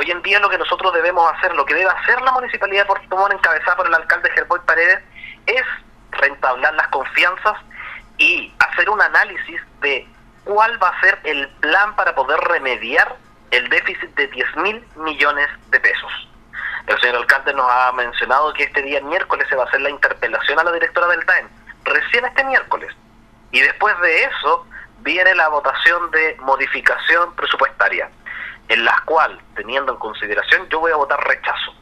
Hoy en día lo que nosotros debemos hacer, lo que debe hacer la Municipalidad de Puerto Montt, encabezada por el alcalde Gerboy Paredes, es reentablar las confianzas y hacer un análisis de cuál va a ser el plan para poder remediar el déficit de 10.000 millones de pesos. El señor alcalde nos ha mencionado que este día miércoles se va a hacer la interpelación a la directora del DAEM, recién este miércoles, y después de eso viene la votación de modificación presupuestaria, en la cual, teniendo en consideración, yo voy a votar rechazo.